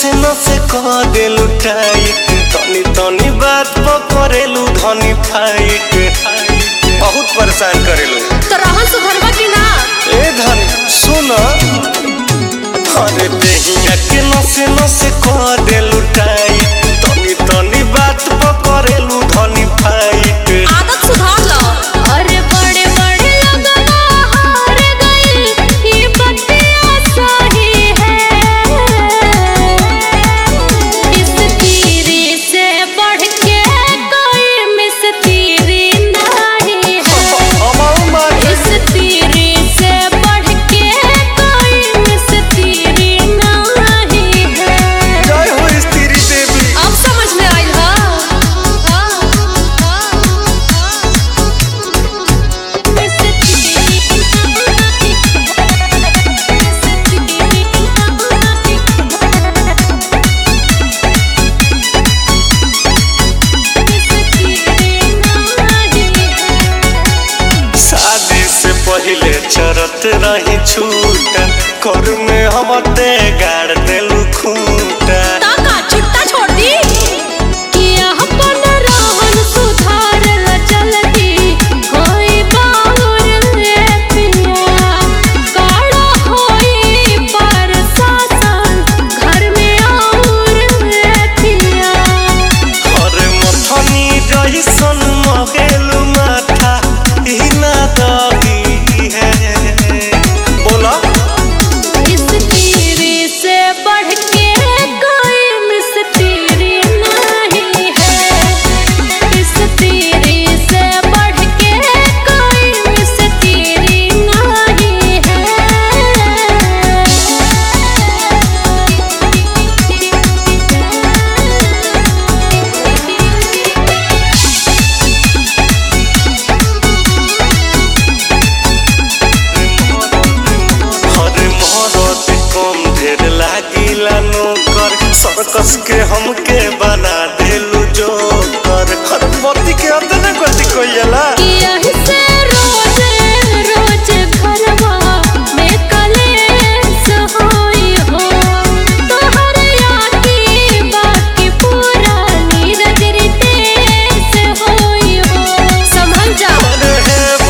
नसे नसे कह देलू टाइट तनी तनी बात पकड़ेलू धनी फाइट बहुत परेशान करेलू तो रहन सुधरवा की ना ए धनी सुन अरे देहिया के नसे नसे कह देलू टाइट तनी तनी बात पकड़ेलू धनी फाइट आदत सुधार लो। अरे बड़े बड़े लगवा हार गई ये बतिया सही है इस तीरी से बढ़ के कोई मिस्त्री नहीं है इस तीरी से बढ़ के कोई मिस्त्री नहीं है। जय हो स्त्री देवी। अब समझ में आई है शादी से पहले चरत रही छूटा कर में हम ते गाड़ देलू खूंटा ताका छुट्टा छोड़ दी कि अपन रहन सुधार ल जल्दी कोई बाहुर रे पिया काड़ा होई पर शासन घर में आउर रे पिया। अरे मथनी जइसन मगेलू माथा ई ना दही है बोला इस तीरी से बढ़ के कोई मिस्त्री नहीं है इस तीरी से बढ़ के कोई मिस्त्री नहीं अरे मरद कम ढेर लागिला नौकर सर्कस के हमके बना देलू जोकर हर पति के अंदर गति कोइला कि यही से रोज रोज घरवा में कलेश होई हो तोहर याकी बाकी पुरानी रजरी देश होई हो। संभल जा अरे हे